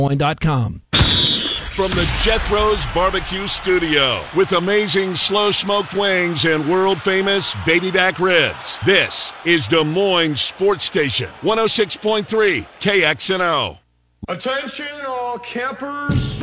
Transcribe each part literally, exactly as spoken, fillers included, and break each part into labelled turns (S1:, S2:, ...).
S1: dot com.
S2: From the Jethro's Barbecue Studio, with amazing slow-smoked wings and world-famous baby back ribs, this is Des Moines Sports Station, one oh six point three K X N O.
S3: Attention all campers.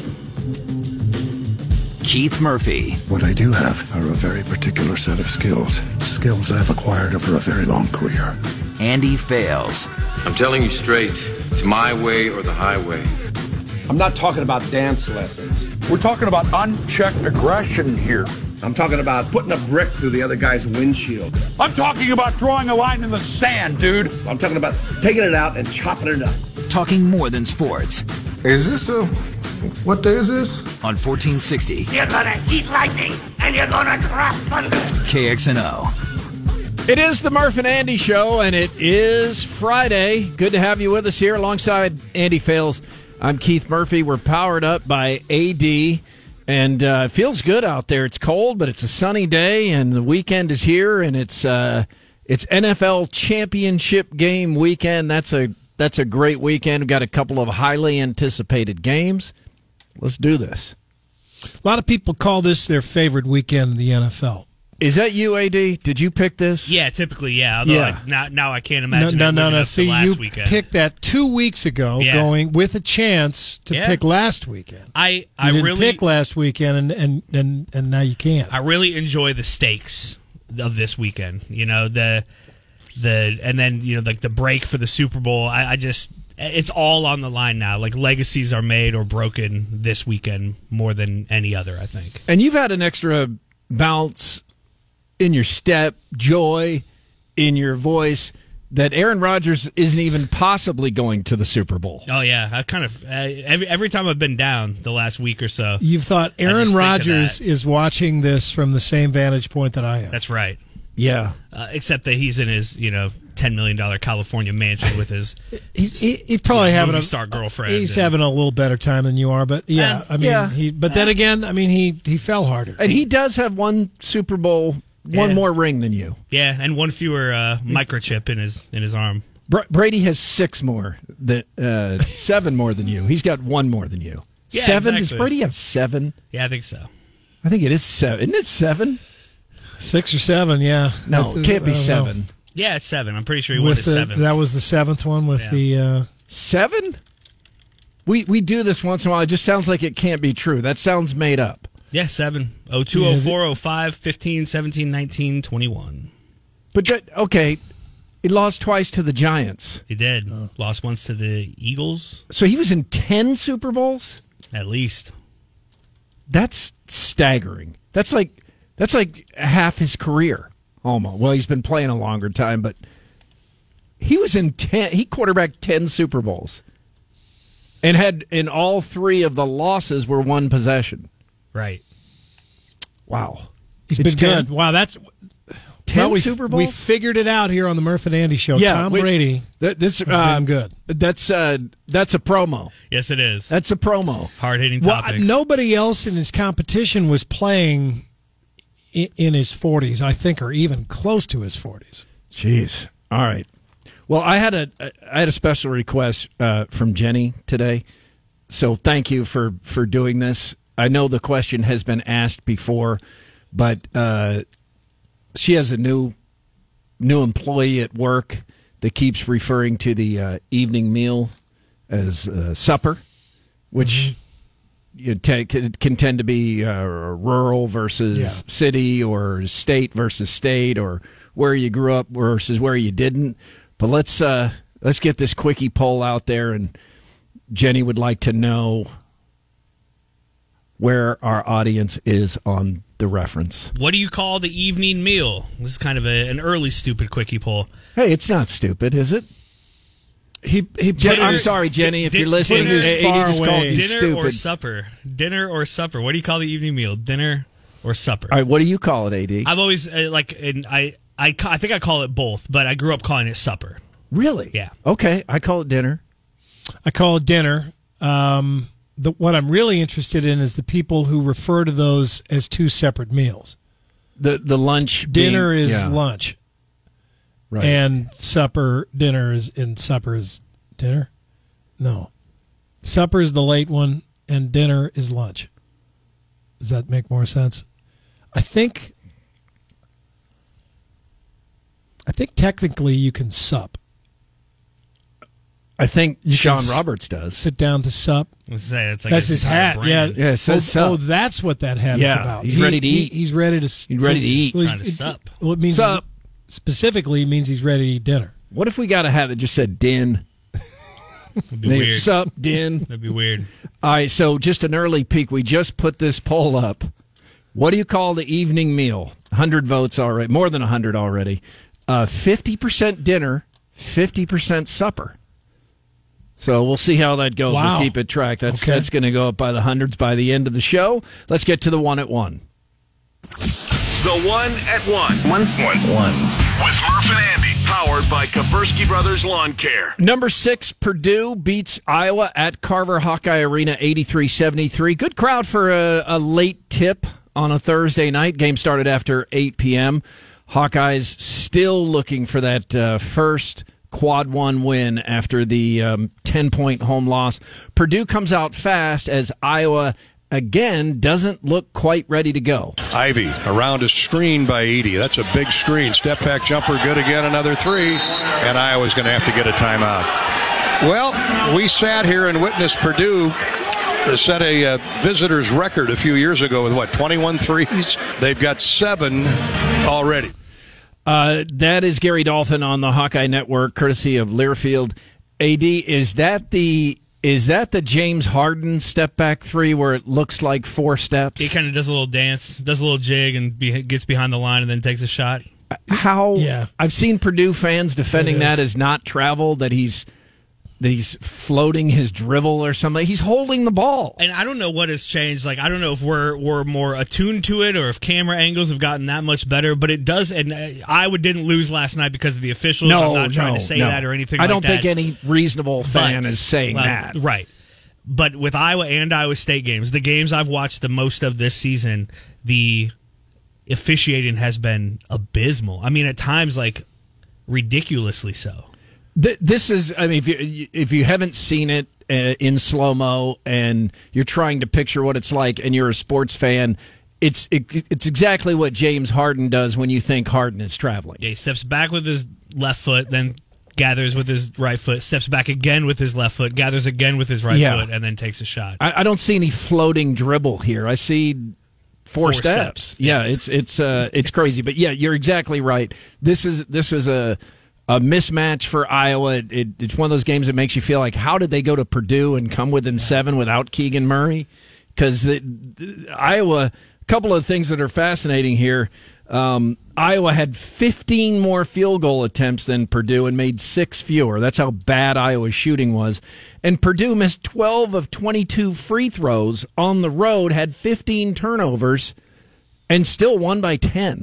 S4: Keith Murphy.
S5: What I do have are a very particular set of skills. Skills I've acquired over a very long career.
S4: Andy Fales.
S6: I'm telling you straight, it's my way or the highway.
S7: I'm not talking about dance lessons.
S8: We're talking about unchecked aggression here.
S7: I'm talking about putting a brick through the other guy's windshield.
S8: I'm talking about drawing a line in the sand, dude.
S7: I'm talking about taking it out and chopping it up.
S4: Talking more than sports.
S5: Is this a... what day is this?
S4: On fourteen sixty.
S9: You're gonna eat lightning, and you're gonna drop thunder.
S4: K X N O.
S1: It is the Murph and Andy Show, and it is Friday. Good to have you with us here alongside Andy Fales. I'm Keith Murphy. We're powered up by A D, and uh, it feels good out there. It's cold, but it's a sunny day, and the weekend is here, and it's uh, it's N F L championship game weekend. That's a that's a great weekend. We've got a couple of highly anticipated games. Let's do this.
S10: A lot of people call this their favorite weekend in the N F L.
S1: Is that you, A D? Did you pick this?
S11: Yeah, typically, yeah. Although
S1: yeah.
S11: I, now, now I can't imagine
S10: no,
S11: it
S10: no,
S11: living
S10: no.
S11: up
S10: See,
S11: to last
S10: you
S11: weekend.
S10: picked that two weeks ago,
S11: yeah.
S10: going with a chance to
S11: yeah.
S10: pick last weekend.
S11: I,
S10: you
S11: I
S10: didn't
S11: really
S10: pick last weekend, and, and, and, and now you can't.
S11: I really enjoy the stakes of this weekend. You know the the and then you know like the break for the Super Bowl. I, I just it's all on the line now. Like legacies are made or broken this weekend more than any other, I think.
S1: And you've had an extra bounce in your step, joy in your voice, that Aaron Rodgers isn't even possibly going to the Super Bowl.
S11: Oh yeah, I kind of uh, every every time I've been down the last week or so.
S10: You've thought Aaron Rodgers is watching this from the same vantage point that I am.
S11: That's right.
S1: Yeah,
S11: uh, except that he's in his you know ten million dollar California mansion with his
S10: he, he, he probably having a
S11: star girlfriend.
S10: He's
S11: and,
S10: having a little better time than you are, but yeah,
S11: uh,
S10: I mean,
S1: yeah.
S10: he. But then again, I mean, he he fell harder,
S1: and he does have one Super Bowl. One
S11: yeah.
S1: more ring than you.
S11: Yeah, and one fewer uh, microchip in his in his arm.
S1: Br- Brady has six more, than, uh, seven more than you. He's got one more than you.
S11: Yeah,
S1: seven?
S11: exactly.
S1: Does Brady have seven?
S11: Yeah, I think so.
S1: I think it is seven. Isn't it seven?
S10: Six or seven, yeah.
S1: No, it can't be seven.
S11: Know. Yeah, it's seven. I'm pretty sure he
S10: with
S11: won his
S10: the,
S11: seventh.
S10: That was the seventh one with
S11: yeah.
S10: the... Uh,
S1: seven? We, we do this once in a while. It just sounds like it can't be true. That sounds made up.
S11: Yeah, seven. oh two, oh four, oh five, fifteen, seventeen, nineteen, twenty-one.
S1: But, that, okay, he lost twice to the Giants.
S11: He did. Oh. Lost once to the Eagles.
S1: So he was in ten Super Bowls?
S11: At least.
S1: That's staggering. That's like that's like half his career, almost. Well, he's been playing a longer time, but he was in ten. He quarterbacked ten Super Bowls, and had in all three of the losses were one possession.
S11: Right.
S1: Wow.
S10: He's
S1: It's
S10: been
S1: ten.
S10: good. Wow, that's
S1: ten
S10: well, we,
S1: Super Bowls.
S10: We figured it out here on the Murph and Andy Show.
S1: Yeah,
S10: Tom
S1: wait,
S10: Brady.
S1: That, this
S10: has
S1: uh,
S10: been good.
S1: That's uh, that's a promo.
S11: Yes, it is.
S1: That's a promo.
S11: Hard hitting
S10: Well,
S11: topics.
S10: nobody else in his competition was playing in, in his forties, I think, or even close to his forties.
S1: Jeez. All right. Well, I had a I had a special request uh, from Jenny today, so thank you for, for doing this. I know the question has been asked before, but uh, she has a new new employee at work that keeps referring to the uh, evening meal as uh, supper, which mm-hmm. you t- can tend to be uh, rural versus
S10: yeah.
S1: city, or state versus state, or where you grew up versus where you didn't. But let's uh, let's get this quickie poll out there, and Jenny would like to know where our audience is on the reference.
S11: What do you call the evening meal? This is kind of a, an early stupid quickie poll.
S1: Hey, it's not stupid, is it?
S10: He, he
S1: Jen, I'm sorry, Jenny, if
S11: Din-
S1: you're listening.
S11: dinner,
S1: A D just called you
S11: dinner
S1: stupid.
S11: or supper? Dinner or supper? What do you call the evening meal? Dinner or supper?
S1: All right, what do you call it, A D?
S11: I've always uh, like, and I, I, ca- I think I call it both, but I grew up calling it supper.
S1: Really?
S11: Yeah.
S1: Okay, I call it dinner.
S10: I call it dinner. Um, the, what I'm really interested in is the people who refer to those as two separate meals.
S1: The the lunch
S10: dinner
S1: being,
S10: is
S1: yeah.
S10: lunch,
S1: right?
S10: And supper dinner is and supper is dinner. No, Supper is the late one, and dinner is lunch. Does that make more sense? I think. I think technically you can sup.
S1: I think
S10: You
S1: Sean
S10: can
S1: Roberts does.
S10: Sit down to sup.
S11: Let's say it's like
S10: That's his hat. Yeah,
S1: Yeah, it says
S10: oh,
S1: sup.
S10: oh, that's what that hat
S1: Yeah,
S10: is about.
S1: he's
S10: He-
S1: ready to
S10: he-
S1: eat.
S10: He's ready to.
S1: He's ready to eat.
S10: Well,
S11: Trying to
S10: it-
S11: sup.
S10: Well, it means
S1: Sup.
S10: specifically means he's ready to eat dinner.
S1: What if we got a hat that just said din?
S11: That'd be
S1: Then
S11: weird.
S1: Sup, din.
S11: That'd be weird.
S1: All right, so just an early peek. We just put this poll up. What do you call the evening meal? one hundred votes already, more than one hundred already. Uh, fifty percent dinner, fifty percent supper. So we'll see how that goes.
S10: Wow.
S1: We'll keep it track. That's
S10: Okay.
S1: that's going to go up by the hundreds by the end of the show. Let's get to the one at one.
S2: The One at One.
S4: One. One. One.
S2: With Murph and Andy. Powered by Kapersky Brothers Lawn Care.
S1: Number six, Purdue beats Iowa at Carver Hawkeye Arena eighty-three seventy-three. Good crowd for a, a late tip on a Thursday night. Game started after eight p.m. Hawkeyes still looking for that uh, first quad one win after the um, ten-point home loss. Purdue comes out fast as Iowa again doesn't look quite ready to go.
S12: Ivy around a screen by Edey. That's a big screen. Step back jumper good again, another three. And Iowa's going to have to get a timeout. Well, we sat here and witnessed Purdue set a uh, visitor's record a few years ago with, what, twenty-one threes? They've got seven already.
S1: Uh, that is Gary Dolphin on the Hawkeye Network, courtesy of Learfield. A D, is that the is that the James Harden step back three where it looks like four steps?
S11: He kind of does a little dance, does a little jig, and be, gets behind the line and then takes a shot.
S1: How?
S10: Yeah.
S1: I've seen Purdue fans defending
S10: It is.
S1: that as not travel, that he's that he's floating his dribble or something. He's holding the ball.
S11: And I don't know what has changed. Like, I don't know if we're we're more attuned to it or if camera angles have gotten that much better. But it does. And uh, Iowa didn't lose last night because of the officials.
S1: No,
S11: I'm not trying
S1: no,
S11: to say
S1: no.
S11: that or anything
S1: I
S11: like
S1: don't
S11: that.
S1: think any reasonable fan
S11: But-
S1: is saying
S11: well,
S1: that.
S11: Right. But with Iowa and Iowa State games, the games I've watched the most of this season, the officiating has been abysmal. I mean, at times, like, ridiculously so.
S1: Th- This is, I mean, if you if you haven't seen it uh, in slow mo and you're trying to picture what it's like, and you're a sports fan, it's it, it's exactly what James Harden does when you think Harden is traveling.
S11: Yeah, he steps back with his left foot, then gathers with his right foot, steps back again with his left foot, gathers again with his right
S1: Yeah.
S11: foot, and then takes a shot.
S1: I, I don't see any floating dribble here. I see four,
S11: Four
S1: steps.
S11: steps.
S1: Yeah, it's it's uh, it's crazy. But yeah, you're exactly right. This is this is a a mismatch for Iowa. It, it, it's one of those games that makes you feel like, how did they go to Purdue and come within seven without Keegan Murray? Because Iowa, a couple of things that are fascinating here. Um, Iowa had fifteen more field goal attempts than Purdue and made six fewer. That's how bad Iowa's shooting was. And Purdue missed twelve of twenty-two free throws on the road, had fifteen turnovers, and still won by ten.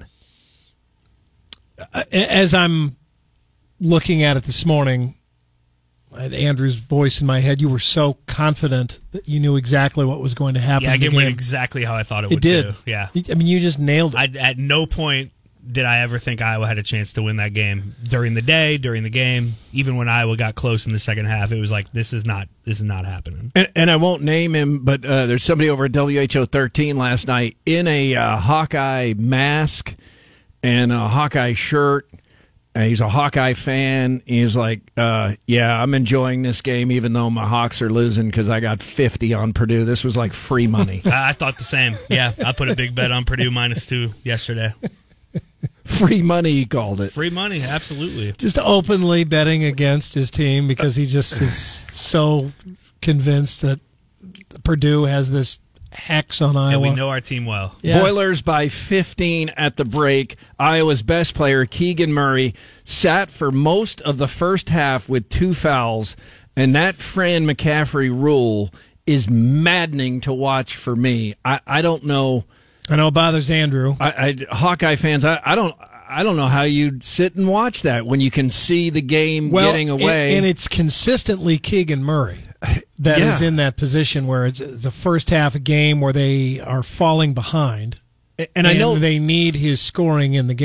S10: As I'm looking at it this morning, I had Andrew's voice in my head. You were so confident that you knew exactly what was going to happen.
S11: Yeah,
S10: in the
S11: it went
S10: game.
S11: exactly how I thought it
S10: It
S11: would
S10: did.
S11: do. Yeah.
S10: I mean, you just nailed it.
S11: I, at no point did I ever think Iowa had a chance to win that game during the day, during the game. Even when Iowa got close in the second half, it was like, this is not this is not happening.
S1: And, and I won't name him, but uh, there's somebody over at W H O thirteen last night in a uh, Hawkeye mask and a Hawkeye shirt. Uh, he's a Hawkeye fan. He's like, uh, yeah, I'm enjoying this game even though my Hawks are losing because I got fifty on Purdue. This was like free money.
S11: I, I thought the same. Yeah, I put a big bet on Purdue minus two yesterday.
S1: Free money, he called it.
S11: Free money, absolutely.
S10: Just openly betting against his team because he just is so convinced that Purdue has this hex on Iowa.
S11: And we know our team well.
S10: Yeah.
S1: Boilers by fifteen at the break. Iowa's best player, Keegan Murray, sat for most of the first half with two fouls, and that Fran McCaffrey rule is maddening to watch for me. I, I don't know.
S10: I know it bothers Andrew.
S1: I, I, Hawkeye fans, I, I don't. I don't know how you'd sit and watch that when you can see the game
S10: well,
S1: getting away.
S10: And, and it's consistently Keegan Murray that
S1: Yeah.
S10: is in that position where it's the first half a game where they are falling behind.
S1: And, and I know
S10: they need his scoring in the game.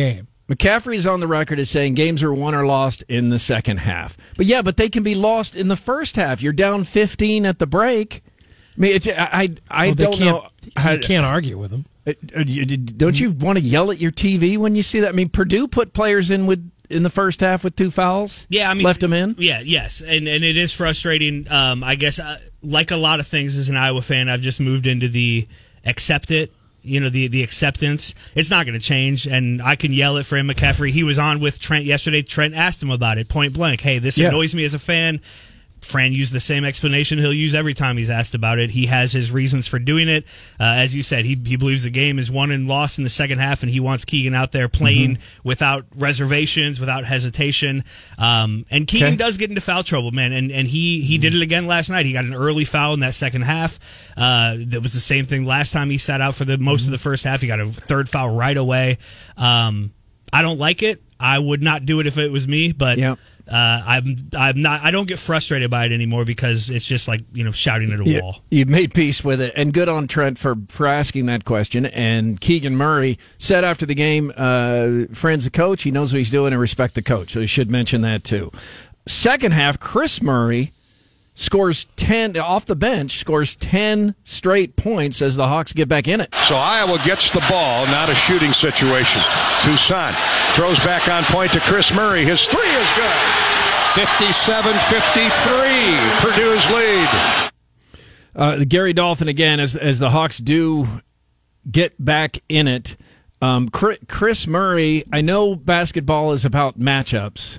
S1: McCaffrey's on the record as saying games are won or lost in the second half. But yeah, but they can be lost in the first half. You're down fifteen at the break. I mean, it's, I, I, I
S10: well,
S1: don't know.
S10: How, you can't argue with them.
S1: Don't you want to yell at your T V when you see that? I mean, Purdue put players in with in the first half with two fouls.
S11: Yeah, I mean,
S1: left them in.
S11: Yeah, yes, and and it is frustrating. Um, I guess, uh, like a lot of things as an Iowa fan, I've just moved into the accept it. You know, the the acceptance. It's not going to change, and I can yell at Fran McCaffrey. He was on with Trent yesterday. Trent asked him about it point blank. Hey, this
S1: yeah.
S11: annoys me as a fan. Fran used the same explanation he'll use every time he's asked about it. He has his reasons for doing it. Uh, as you said, he he believes the game is won and lost in the second half, and he wants Keegan out there playing mm-hmm. without reservations, without hesitation. Um, and Keegan okay. does get into foul trouble, man, and and he he mm-hmm. did it again last night. He got an early foul in that second half. Uh, that was the same thing last time he sat out for the most mm-hmm. of the first half. He got a third foul right away. Um, I don't like it. I would not do it if it was me, but. Yep. Uh, I'm I'm not I don't get frustrated by it anymore because it's just like, you know, shouting at a
S1: you,
S11: wall.
S1: You've made peace with it, and good on Trent for, for asking that question. And Keegan Murray said after the game, uh, friend's the coach, he knows what he's doing, and respect the coach. So he should mention that too. Second half, Chris Murray scores ten off the bench, scores ten straight points as the Hawks get back in it.
S12: So Iowa gets the ball, not a shooting situation. Toussaint throws back on point to Chris Murray. His three is good. fifty-seven fifty-three, Purdue's lead.
S1: Uh, Gary Dolphin again, as as the Hawks do get back in it. Um, Chris Murray, I know basketball is about matchups,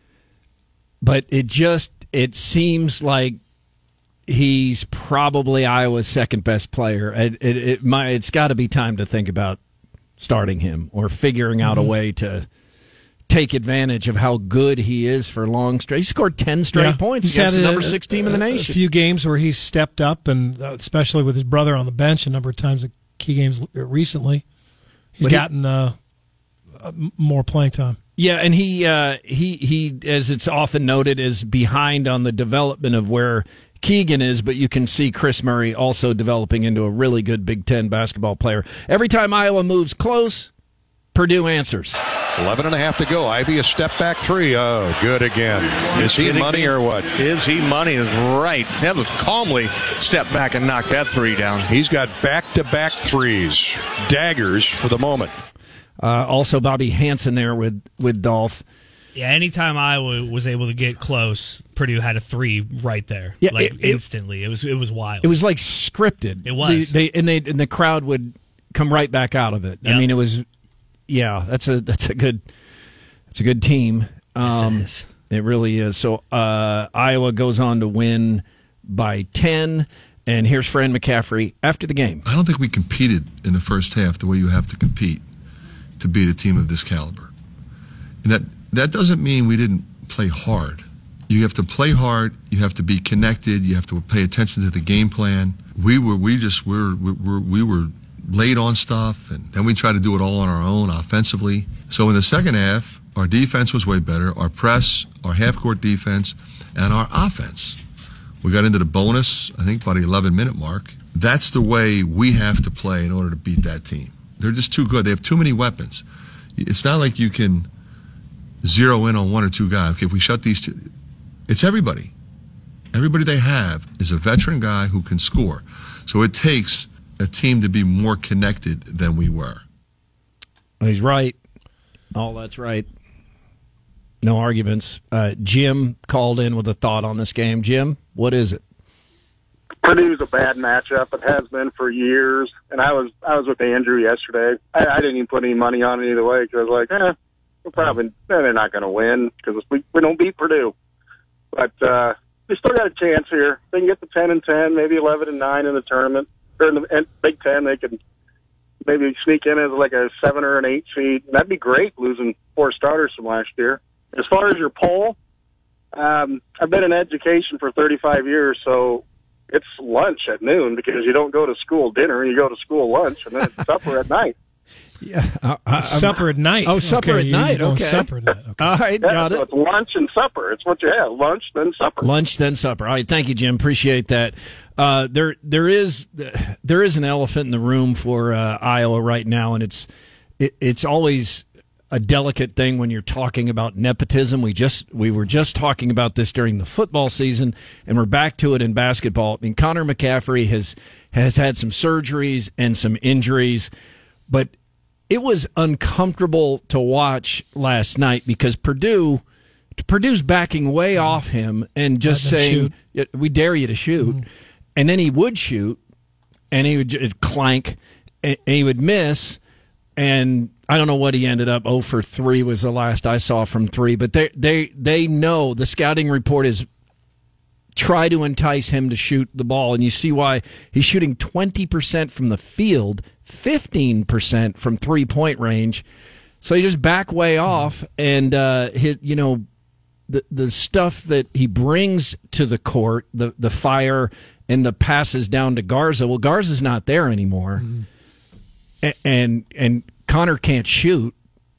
S1: but it just it seems like he's probably Iowa's second best player. It, it, it my, it's got to be time to think about starting him or figuring out mm-hmm. a way to take advantage of how good he is for long straight. He scored ten straight
S10: yeah.
S1: points
S10: He's
S1: against
S10: had
S1: the
S10: a,
S1: number six team in the nation.
S10: A few games where he's stepped up, and uh, especially with his brother on the bench a number of times in key games recently. He's but gotten he, uh, more playing time.
S1: Yeah, and he uh, he he, as it's often noted, is behind on the development of where Keegan is, but you can see Chris Murray also developing into a really good Big Ten basketball player. Every time Iowa moves close, Purdue answers.
S12: Eleven and a half to go. Ivy a step back three. Oh, good again. Is he money or what?
S13: Is he money is right. That was calmly step back and knock that three down.
S12: He's got back-to-back threes. Daggers for the moment.
S1: Uh, also, Bobby Hansen there with, with Dolph.
S11: Yeah, anytime Iowa was able to get close, Purdue had a three right there,
S1: yeah,
S11: like
S1: it,
S11: instantly. It was it was wild.
S1: It was like scripted.
S11: It was.
S1: They, they and they and the crowd would come right back out of it. Yep. I mean, it was. Yeah, that's a that's a good that's a good team. Um,
S11: yes, it is.
S1: It really is. So uh, Iowa goes on to win by ten. And here's Fran McCaffrey after the game.
S5: I don't think we competed in the first half the way you have to compete to beat a team of this caliber. And that that doesn't mean we didn't play hard. You have to play hard. You have to be connected. You have to pay attention to the game plan. We were we just were we were we were late on stuff, and then we tried to do it all on our own offensively. So in the second half, our defense was way better. Our press, our half-court defense, and our offense. We got into the bonus, I think, by the eleven-minute mark. That's the way we have to play in order to beat that team. They're just too good. They have too many weapons. It's not like you can zero in on one or two guys. Okay, if we shut these two, it's everybody. Everybody they have is a veteran guy who can score. So it takes a team to be more connected than we were.
S1: He's right. Oh, that's right. No arguments. Uh, Jim called in with a thought on this game. Jim, what is it?
S14: Purdue's a bad matchup. It has been for years. And I was I was with Andrew yesterday. I, I didn't even put any money on it either way because I was like, eh, we're probably eh, they're not going to win because we we don't beat Purdue. But uh, we still got a chance here. They can get to ten and ten, maybe eleven and nine in the tournament or in the in Big Ten. They could maybe sneak in as like a seven or an eight seed. That'd be great, losing four starters from last year. As far as your poll, um, I've been in education for thirty-five years, so it's lunch at noon because you don't go to school dinner, you go to school lunch, and then it's supper at night.
S1: Yeah, uh, uh,
S10: supper at night.
S1: Oh, supper
S10: okay,
S1: at night. Okay,
S10: supper at night. Okay.
S1: All right,
S14: yeah,
S1: got
S14: so
S1: it.
S14: It's lunch and supper. It's what you have: lunch then supper.
S1: Lunch then supper. All right, thank you, Jim. Appreciate that. Uh, there, there is, there is an elephant in the room for uh, Iowa right now, and it's, it, it's always. a delicate thing when you're talking about nepotism. We just we were just talking about this during the football season, and we're back to it in basketball. I mean, Connor McCaffrey has has had some surgeries and some injuries, but it was uncomfortable to watch last night because Purdue Purdue's backing way off him and just saying, shoot. "We dare you to shoot," mm-hmm. and then he would shoot, and he would just clank, and he would miss. And I don't know what he ended up. oh for three was the last I saw from three. But they they they know the scouting report is try to entice him to shoot the ball. And you see why he's shooting twenty percent from the field, fifteen percent from three-point range. So he just back way off. And, uh, his, you know, the the stuff that he brings to the court, the, the fire and the passes down to Garza. Well, Garza's not there anymore. Mm-hmm. And and Connor can't shoot.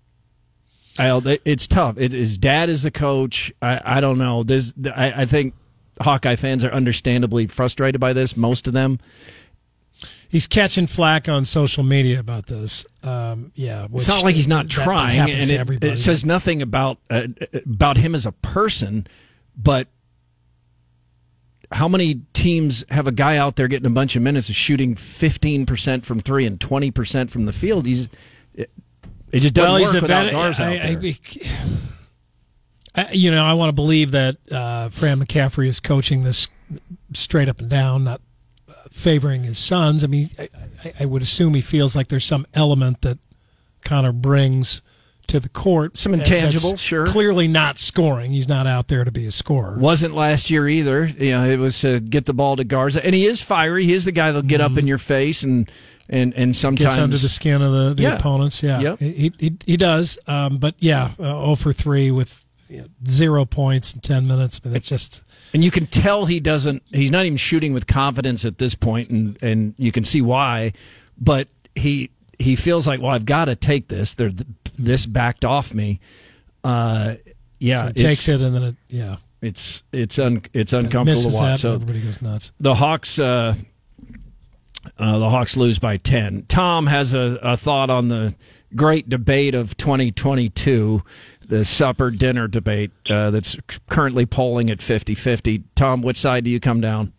S1: It's tough. It, his dad is the coach. I, I don't know. There's, I, I think Hawkeye fans are understandably frustrated by this. Most of them.
S10: He's catching flack on social media about this. Um, yeah,
S1: it's not like he's not
S10: that,
S1: trying,
S10: that
S1: and it, it says nothing about uh, about him as a person, but. How many teams have a guy out there getting a bunch of minutes of shooting fifteen percent from three and twenty percent from the field? He's it, it just doesn't
S10: well,
S1: work without
S10: vet-
S1: Garza
S10: I,
S1: out there.
S10: I, I, you know, I want to believe that uh, Fran McCaffrey is coaching this straight up and down, not uh, favoring his sons. I mean, I, I, I would assume he feels like there's some element that Connor brings to the court.
S1: Some intangible, sure.
S10: Clearly not scoring. He's not out there to be a scorer.
S1: Wasn't last year either. You know, it was uh, get the ball to Garza. And he is fiery. He is the guy that'll get mm-hmm. up in your face and and, and sometimes...
S10: Gets under the skin of the, the
S1: yeah.
S10: opponents. Yeah,
S1: yep.
S10: he, he he does. Um, but yeah, uh, oh for three with you know, zero points in ten minutes. But it's just...
S1: And you can tell he doesn't... He's not even shooting with confidence at this point, and, and you can see why. But he... He feels like, well, I've got to take this. They're this backed off me. Uh, yeah,
S10: so he takes it, and then it, yeah,
S1: it's it's un, it's uncomfortable to watch.
S10: That,
S1: so
S10: everybody goes nuts.
S1: The Hawks, uh, uh, the Hawks lose by ten. Tom has a, a thought on the great debate of twenty twenty-two, the supper dinner debate uh, that's currently polling at fifty-fifty. Tom, which side do you come down?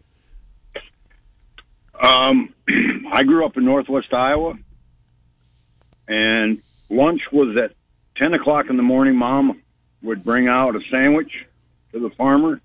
S15: Um, I grew up in Northwest Iowa. And lunch was at ten o'clock in the morning. Mom would bring out a sandwich to the farmer.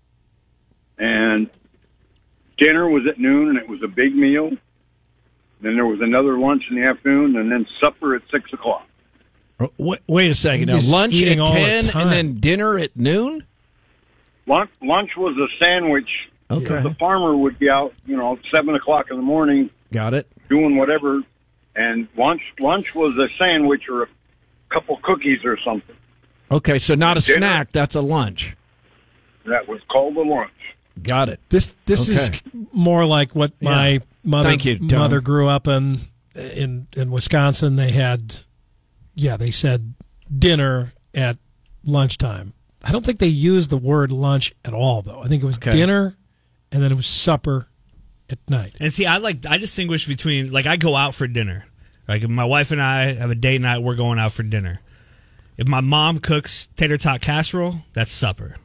S15: And dinner was at noon, and it was a big meal. Then there was another lunch in the afternoon, and then supper at six o'clock.
S1: Wait, wait a second. Now, lunch at ten and then dinner at noon?
S15: Lunch, lunch was a sandwich.
S1: Okay.
S15: The farmer would be out, you know, seven o'clock in the morning.
S1: Got it.
S15: Doing whatever. And lunch lunch was a sandwich or a couple cookies or something.
S1: Okay, so not a
S15: Dinner,
S1: snack, that's a lunch.
S15: That was called a lunch.
S1: Got it.
S10: This this okay. is more like what my
S1: yeah.
S10: mother
S1: Thank you, Tom.
S10: mother grew up in in in Wisconsin. They had yeah, they said dinner at lunchtime. I don't think they used the word lunch at all though. I think it was okay. dinner and then it was supper at night.
S11: And see, I like I distinguish between, like, I go out for dinner. Like, if my wife and I have a date night, we're going out for dinner. If my mom cooks tater tot casserole, that's supper.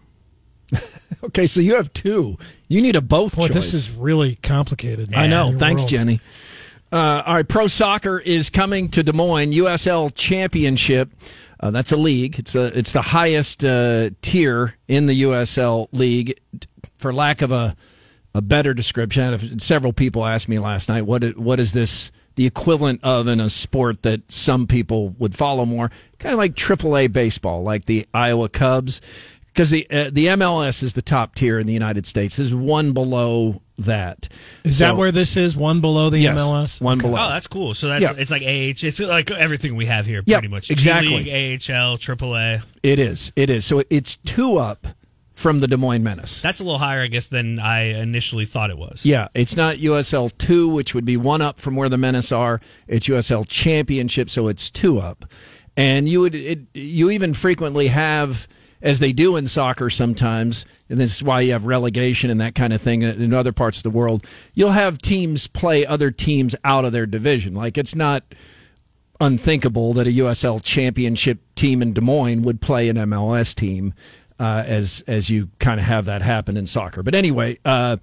S1: Okay, so you have two. You need a both
S10: Boy,
S1: choice.
S10: This is really complicated.
S1: I know. Thanks,
S10: world.
S1: Jenny. Uh, all right, pro soccer is coming to Des Moines. U S L Championship. Uh, that's a league. It's a it's the highest uh, tier in the U S L League. For lack of a a better description, several people asked me last night, what is, what is this the equivalent of in a sport that some people would follow more? Kind of like triple A baseball, like the Iowa Cubs. Because the uh, the M L S is the top tier in the United States. This is one below that.
S10: Is
S1: so,
S10: that where this is? One below the
S1: yes,
S10: M L S?
S1: One okay. below.
S11: Oh, that's cool. So that's
S1: yeah.
S11: it's like A H. It's like everything we have here,
S1: yep,
S11: pretty much.
S1: exactly.
S11: G League, A H L, triple A.
S1: It is. It is. So it's two up from the Des Moines Menace.
S11: That's a little higher, I guess, than I initially thought it was.
S1: Yeah, it's not U S L two, which would be one up from where the Menace are. It's U S L Championship, so it's two up. And you would it, you even frequently have, as they do in soccer sometimes, and this is why you have relegation and that kind of thing in other parts of the world, you'll have teams play other teams out of their division. Like, it's not, unthinkable that a U S L championship team in Des Moines would play an M L S team, uh, as as you kind of have that happen in soccer. But anyway, uh,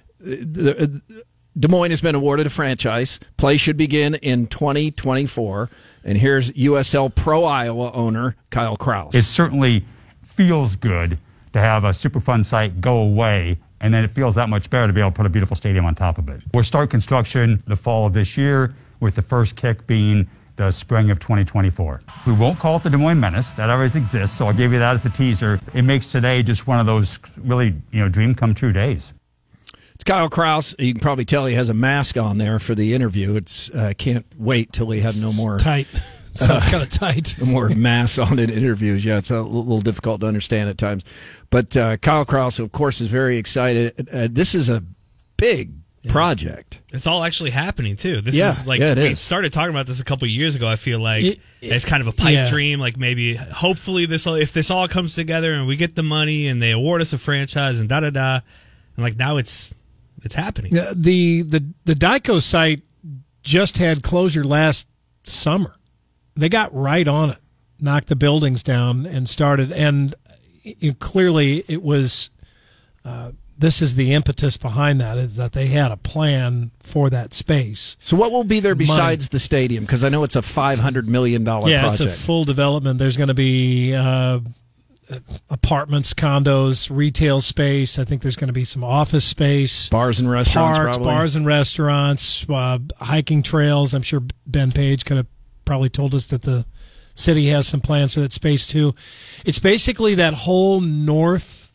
S1: the, Des Moines has been awarded a franchise. Play should begin in twenty twenty-four. And here's U S L Pro Iowa owner Kyle Krause.
S16: It certainly feels good to have a Superfund site go away, and then it feels that much better to be able to put a beautiful stadium on top of it. We'll start construction the fall of this year, with the first kick being the spring of twenty twenty-four. We won't call it the Des Moines Menace. That always exists, so I'll give you that as the teaser. It makes today just one of those really, you know, dream come true days.
S1: It's Kyle Krause. You can probably tell he has a mask on there for the interview. It's uh, can't wait till we have no more
S10: it's tight. Sounds uh, kind of tight.
S1: No more masks on in interviews. Yeah, it's a little difficult to understand at times. But uh, Kyle Krause, of course, is very excited. Uh, this is a big yeah. project.
S11: It's all actually happening too. This
S1: yeah,
S11: is like
S1: yeah, it
S11: we
S1: is.
S11: started talking about this a couple of years ago. I feel like
S10: it, it,
S11: it's kind of a pipe
S10: yeah.
S11: dream. Like maybe, hopefully, this if this all comes together and we get the money and they award us a franchise and da da da, and like now it's. It's happening.
S10: Uh, the the the Dyko site just had closure last summer. They got right on it, knocked the buildings down, and started. And it, clearly, it was. Uh, this is the impetus behind that, is that they had a plan for that space.
S1: So, what will be there besides Money. the stadium? Because I know it's a five hundred million dollar
S10: yeah,
S1: project.
S10: Yeah, it's a full development. There's going to be. Uh, apartments, condos, retail space. I think there's going to be some office space,
S1: bars and restaurants,
S10: parks,
S1: probably.
S10: bars and restaurants, uh, hiking trails. I'm sure Ben Page could have probably told us that the city has some plans for that space too. It's basically that whole north.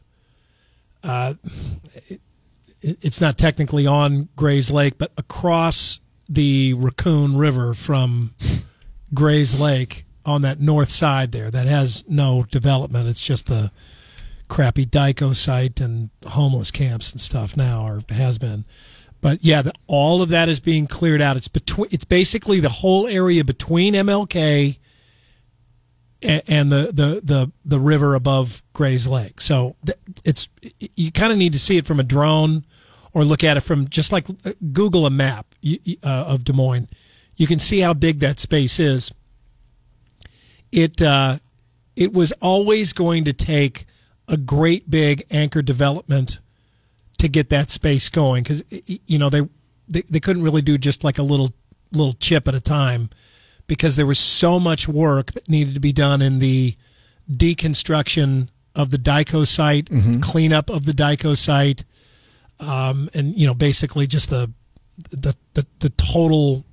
S10: Uh, it, it's not technically on Grays Lake, but across the Raccoon River from Grays Lake. On that north side there, that has no development. It's just the crappy Dyko site and homeless camps and stuff now, or has been. But yeah, the, all of that is being cleared out. It's between. It's basically the whole area between M L K and, and the, the, the, the river above Grays Lake. So it's you kind of need to see it from a drone or look at it from just like Google a map uh, of Des Moines. You can see how big that space is. It uh, it was always going to take a great big anchor development to get that space going, because you know they, they they couldn't really do just like a little little chip at a time, because there was so much work that needed to be done in the deconstruction of the Dyko site, mm-hmm. cleanup of the Dyko site, um, and you know basically just the the the, the total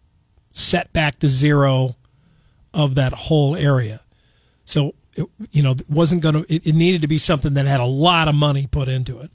S10: setback to zero of that whole area. So, it, you know, it wasn't going to, it, it needed to be something that had a lot of money put into it.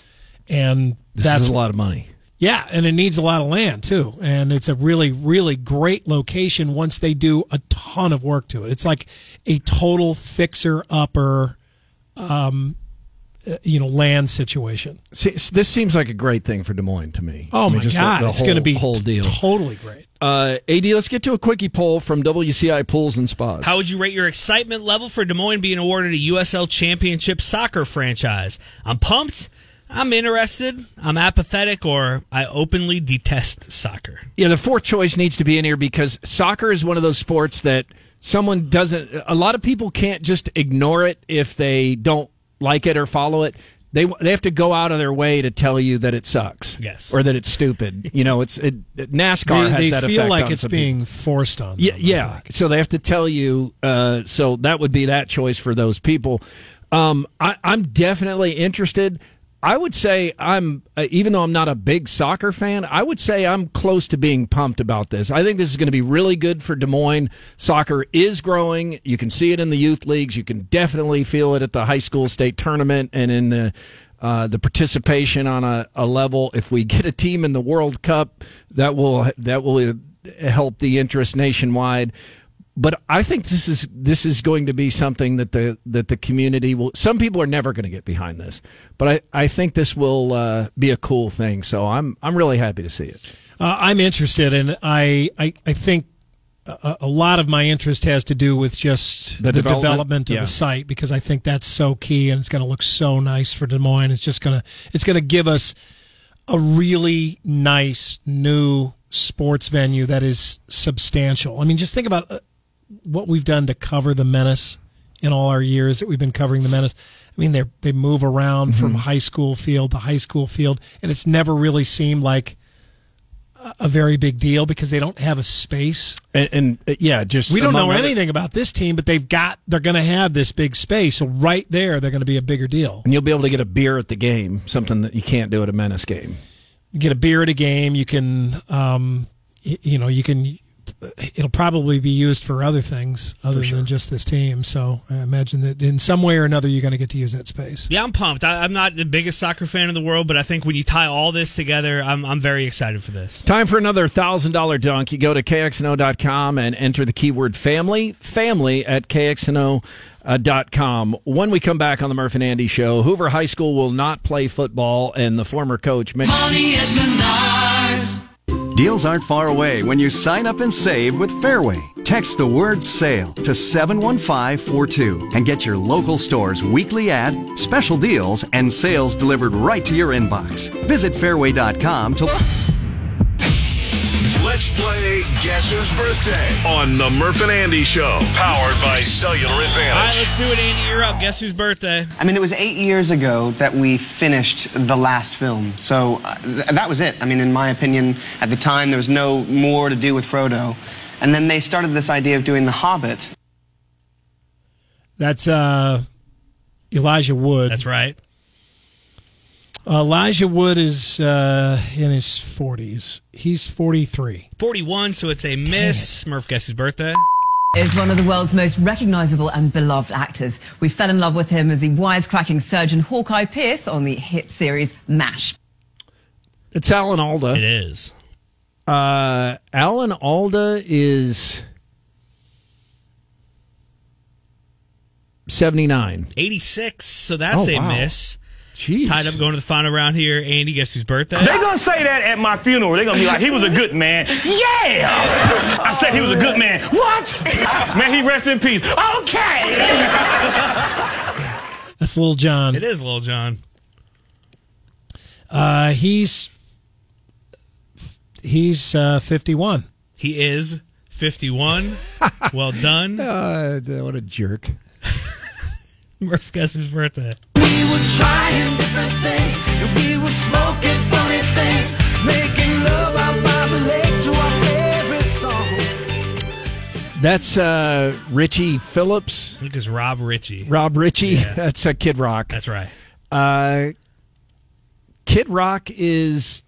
S10: And
S1: this
S10: that's
S1: is a lot of money.
S10: Yeah. And it needs a lot of land too. And it's a really, really great location once they do a ton of work to it. It's like a total fixer upper, um, you know, land situation.
S1: See, this seems like a great thing for Des Moines to me.
S10: Oh
S1: I mean,
S10: my
S1: just
S10: God.
S1: the, the
S10: it's
S1: whole,
S10: going to be
S1: whole deal.
S10: totally great.
S1: Uh, A D, let's get to a quickie poll from W C I Pools and Spas.
S11: How would you rate your excitement level for Des Moines being awarded a U S L Championship soccer franchise? I'm pumped, I'm interested, I'm apathetic, or I openly detest soccer.
S1: Yeah, the fourth choice needs to be in here because soccer is one of those sports that someone doesn't, a lot of people can't just ignore it if they don't like it or follow it. They they have to go out of their way to tell you that it sucks,
S11: yes,
S1: or that it's stupid. You know, it's it, NASCAR
S10: they,
S1: has
S10: they
S1: that effect.
S10: They feel like
S1: on
S10: it's
S1: some
S10: being
S1: people.
S10: forced on them.
S1: Yeah, yeah. So they have to tell you. Uh, so that would be that choice for those people. Um, I, I'm definitely interested. I would say I'm, uh, even though I'm not a big soccer fan, I would say I'm close to being pumped about this. I think this is going to be really good for Des Moines. Soccer is growing. You can see it in the youth leagues. You can definitely feel it at the high school state tournament and in the uh, the participation on a, a level. If we get a team in the World Cup, that will that will help the interest nationwide. But I think this is this is going to be something that the that the community will. Some people are never going to get behind this, but I, I think this will uh, be a cool thing. So I'm I'm really happy to see it.
S10: Uh, I'm interested, and I I, I think a, a lot of my interest has to do with just
S1: the,
S10: the
S1: development,
S10: development of
S1: yeah.
S10: the site, because I think that's so key, and it's going to look so nice for Des Moines. It's just gonna it's going to give us a really nice new sports venue that is substantial. I mean, just think about what we've done to cover the Menace in all our years that we've been covering the Menace. I mean, they they move around mm-hmm. from high school field to high school field, and it's never really seemed like a very big deal because they don't have a space.
S1: And, and uh, yeah, just
S10: we don't know
S1: other-
S10: anything about this team, but they've got they're going to have this big space. So right there, they're going to be a bigger deal.
S1: And you'll be able to get a beer at the game, something that you can't do at a Menace game.
S10: You get a beer at a game. You can, um, you, you know, you can. It'll probably be used for other things other sure. than just this team. So I imagine that in some way or another, you're going to get to use that space.
S11: Yeah, I'm pumped. I, I'm not the biggest soccer fan in the world, but I think when you tie all this together, I'm I'm very excited for this.
S1: Time for another one thousand dollars dunk. You go to K X N O dot com and enter the keyword family, family at K X N O dot com. When we come back on the Murph and Andy Show, Hoover High School will not play football, and the former coach...
S17: Money at Menards.
S18: Deals aren't far away when you sign up and save with Fairway. Text the word SALE to seven one five four two and get your local store's weekly ad, special deals, and sales delivered right to your inbox. Visit fairway dot com to...
S2: Let's play Guess Whose Birthday on the Murph and Andy Show, powered by Cellular Advantage.
S11: All right, let's do it, Andy. You're up. Guess whose birthday?
S19: I mean, it was eight years ago that we finished the last film. So uh, th- that was it. I mean, in my opinion, at the time, there was no more to do with Frodo. And then they started this idea of doing The Hobbit.
S10: That's uh, Elijah Wood.
S11: That's right.
S10: Uh, Elijah Wood is uh, in his forties. He's forty-three.
S11: forty-one, so it's a miss. Murph, guess whose birthday?
S20: Is one of the world's most recognizable and beloved actors. We fell in love with him as the wisecracking surgeon Hawkeye Pierce on the hit series MASH.
S1: It's Alan Alda.
S11: It is.
S1: Uh, Alan Alda is seventy-nine.
S11: eighty-six, so that's
S1: oh,
S11: a
S1: wow.
S11: miss.
S1: Jeez.
S11: Tied up going to the final round here. Andy, guess whose birthday?
S21: They're going to say that at my funeral. They're going to be like, he was a good man. Yeah! I said he was a good man. What? Man, he rests in peace. Okay!
S10: That's Lil Jon.
S11: It is Lil Jon.
S10: Uh, he's he's uh, fifty-one.
S11: He is fifty-one. Well done.
S1: Uh, what a jerk.
S11: Murph, guess whose birthday?
S17: We were trying different things, and we were smoking funny things, making love out by the lake to our favorite song.
S1: That's uh, Richie Phillips.
S11: I think it's Rob Ritchie.
S1: Rob Ritchie.
S11: Yeah.
S1: That's uh, Kid Rock.
S11: That's right.
S1: Uh, Kid Rock is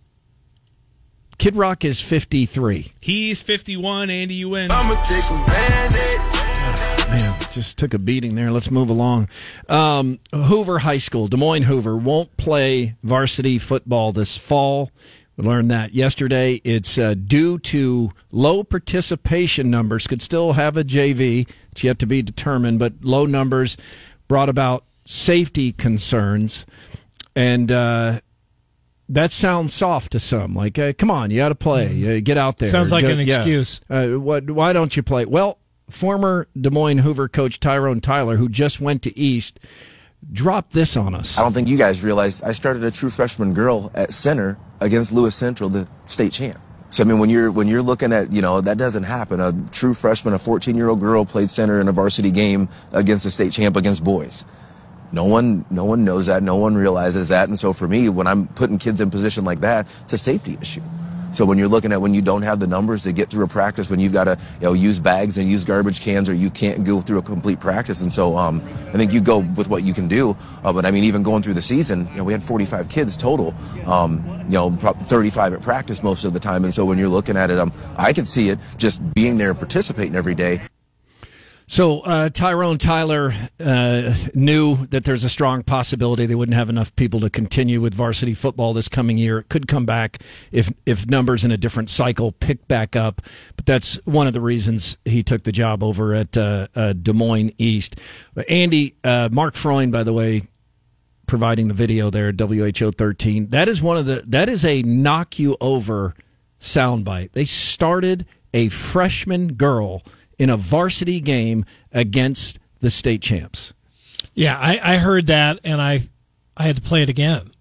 S1: Kid Rock is fifty-three.
S11: He's fifty-one. Andy, you win.
S17: I'ma take some Band-Aids.
S1: Man, just took a beating there. Let's move along. Um, Hoover High School, Des Moines Hoover, won't play varsity football this fall. We learned that yesterday. It's uh, due to low participation numbers. Could still have a J V. It's yet to be determined, but low numbers brought about safety concerns. And uh, that sounds soft to some. Like, uh, come on, you got to play. Uh, get out there.
S10: Sounds like
S1: Go,
S10: an
S1: yeah.
S10: excuse.
S1: Uh, what, why don't you play? Well, former Des Moines Hoover coach Tyrone Tyler, who just went to East, dropped this on us.
S22: I don't think you guys realize I started a true freshman girl at center against Lewis Central, the state champ. So I mean, when you're when you're looking at, you know, that doesn't happen. A true freshman, a fourteen-year-old girl played center in a varsity game against the state champ against boys. No one, no one knows that. No one realizes that. And so for me, when I'm putting kids in position like that, it's a safety issue. So when you're looking at when you don't have the numbers to get through a practice, when you've got to, you know, use bags and use garbage cans, or you can't go through a complete practice. And so um, I think you go with what you can do. Uh, but I mean, even going through the season, you know, we had forty-five kids total, um, you know, thirty-five at practice most of the time. And so when you're looking at it, um, I could see it just being there and participating every day.
S1: So uh, Tyrone Tyler uh, knew that there's a strong possibility they wouldn't have enough people to continue with varsity football this coming year. It could come back if if numbers in a different cycle pick back up. But that's one of the reasons he took the job over at uh, uh, Des Moines East. But Andy, uh, Mark Freund, by the way, providing the video there at W H O thirteen. That is one of the that is a knock you over soundbite. They started a freshman girl in a varsity game against the state champs.
S10: Yeah, I, I heard that, and I I had to play it again.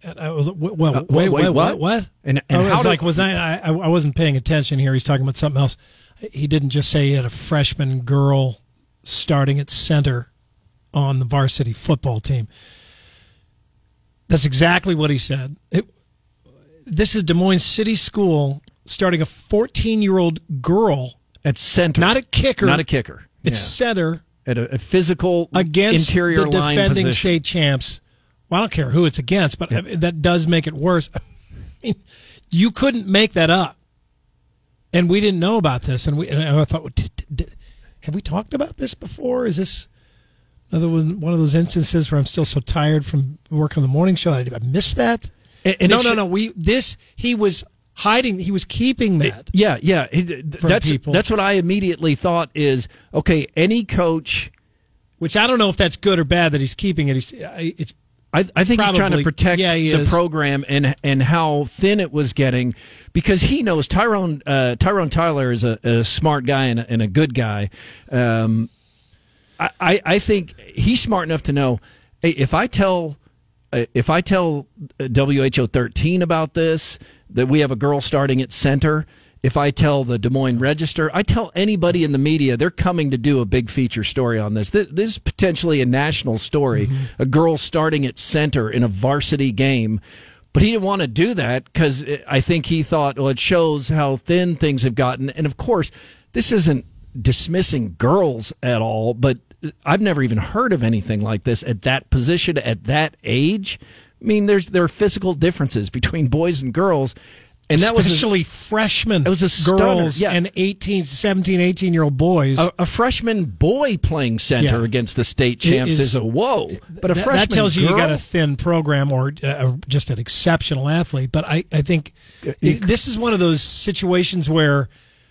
S10: I was well.
S1: Uh,
S10: wait,
S1: wait,
S10: wait,
S1: what?
S10: what? What?
S1: And, and
S10: I was
S1: how did-
S10: like, was I, I? I wasn't paying attention here. He's talking about something else. He didn't just say he had a freshman girl starting at center on the varsity football team. That's exactly what he said. It, this is Des Moines City School starting a fourteen-year-old girl
S1: at center,
S10: not a kicker,
S1: not a kicker.
S10: It's
S1: Yeah.
S10: center
S1: At a, a physical
S10: against
S1: interior
S10: the
S1: line
S10: defending
S1: position.
S10: state champs. Well, I don't care who it's against, but I mean, that does make it worse. I mean, you couldn't make that up, and we didn't know about this. And we, and I thought, did, did, have we talked about this before? Is this another one, one of those instances where I'm still so tired from working on the morning show that I missed that?
S1: And, and
S10: no,
S1: it
S10: no,
S1: should-
S10: no. We this he was hiding. He was keeping that.
S1: Yeah, yeah. He-
S10: From
S1: That's
S10: people.
S1: that's what I immediately thought is okay. Any coach,
S10: which I don't know if that's good or bad that he's keeping it. He's it's.
S1: I, I think he's trying to
S10: Probably-
S1: protect
S10: yeah, he
S1: the
S10: is.
S1: program and and how thin it was getting because he knows Tyrone uh, Tyrone Tyler is a, a smart guy and a, and a good guy. Um, I, I I think he's smart enough to know hey, if I tell uh, if I tell W H O thirteen about this that we have a girl starting at center. If I tell the Des Moines Register, I tell anybody in the media, they're coming to do a big feature story on this. This, this is potentially a national story.
S10: Mm-hmm.
S1: A girl starting at center in a varsity game. But he didn't want to do that because I think he thought, well, it shows how thin things have gotten. And of course, this isn't dismissing girls at all, but I've never even heard of anything like this at that position, at that age. I mean, there's there are physical differences between boys and girls. And that was
S10: Especially freshmen,
S1: it was a stunner,
S10: girls,
S1: yeah.
S10: and eighteen, seventeen, eighteen-year-old boys.
S1: A, a freshman boy playing center
S10: Yeah.
S1: against the state champs
S10: Is-
S1: is, a whoa. But a
S10: that,
S1: freshman
S10: that tells you
S1: girl,
S10: you got a thin program or uh, just an exceptional athlete. But I, I think
S1: You-
S10: this is one of those situations where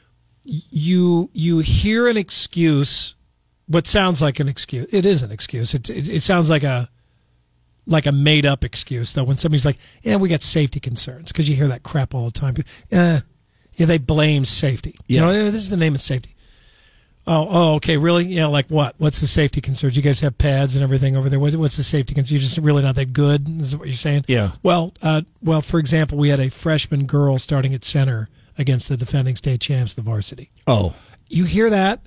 S10: you you hear an excuse, what sounds like an excuse. It is an excuse. It it, it sounds like a like a made up excuse though. When somebody's like, "Yeah, we got safety concerns," because you hear that crap all the time. Uh, yeah, they blame safety. You
S1: Yeah.
S10: know, this is the name of safety. Oh, oh, okay, really? Yeah, like what? What's the safety concerns? You guys have pads and everything over there. What, what's the safety concerns? You're just really not that good. Is what you're saying?
S1: Yeah.
S10: Well, uh, well, for example, we had a freshman girl starting at center against the defending state champs, the varsity.
S1: Oh,
S10: You hear that?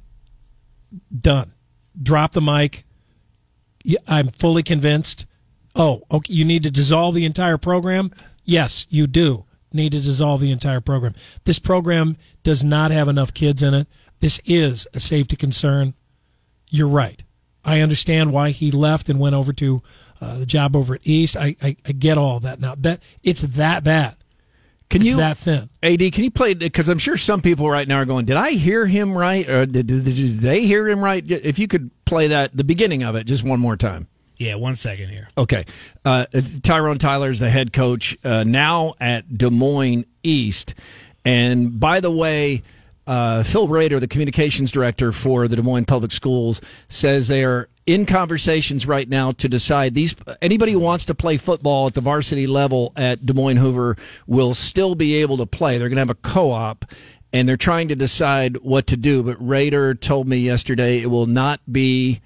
S10: Done. Drop the mic. Yeah, I'm fully convinced. Oh, okay. You need to dissolve the entire program? Yes, you do need to dissolve the entire program. This program does not have enough kids in it. This is a safety concern. You're right. I understand why he left and went over to uh, the job over at East. I, I, I get all that now. That it's that bad.
S1: Can
S10: It's
S1: you
S10: that thin?
S1: A D, can you play it? Because I'm sure some people right now are going, did I hear him right? Or did, did, did they hear him right? If you could play that, the beginning of it, just one more time.
S11: Yeah, one second here.
S1: Okay. Uh, Tyrone Tyler's the head coach uh, now at Des Moines East. And by the way, uh, Phil Rader, the communications director for the Des Moines Public Schools, says they are in conversations right now to decide these anybody who wants to play football at the varsity level at Des Moines Hoover will still be able to play. They're going to have a co-op, and they're trying to decide what to do. But Rader told me yesterday it will not be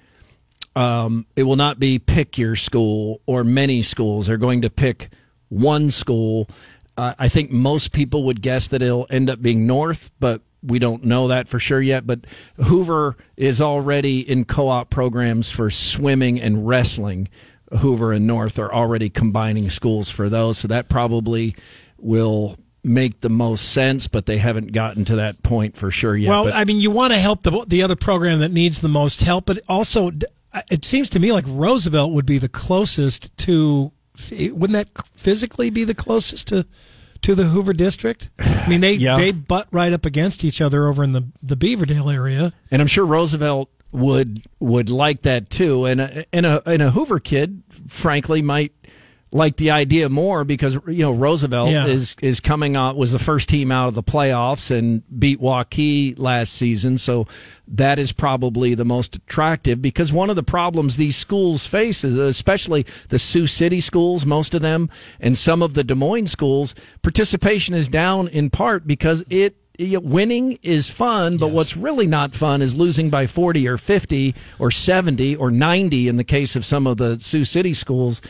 S1: um, it will not be pick your school or many schools. They're going to pick one school. Uh, I think most people would guess that it'll end up being North, but we don't know that for sure yet. But Hoover is already in co-op programs for swimming and wrestling. Hoover and North are already combining schools for those, so that probably will make the most sense, but they haven't gotten to that point for sure yet.
S10: Well,
S1: But-
S10: I mean, you want to help the the other program that needs the most help, but also it seems to me like Roosevelt would be the closest to. Wouldn't that physically be the closest to to the Hoover district? I mean, they
S1: Yeah.
S10: they butt right up against each other over in the the Beaverdale area.
S1: And I'm sure Roosevelt would would like that too. And a, and a and a Hoover kid, frankly, might like the idea more because you know Roosevelt
S10: Yeah.
S1: is is coming out was the first team out of the playoffs and beat Waukee last season. So that is probably the most attractive because one of the problems these schools face is especially the Sioux City schools, most of them, and some of the Des Moines schools, participation is down in part because it you know, winning is fun, but what's really not fun is losing by forty or fifty or seventy or ninety in the case of some of the Sioux City schools.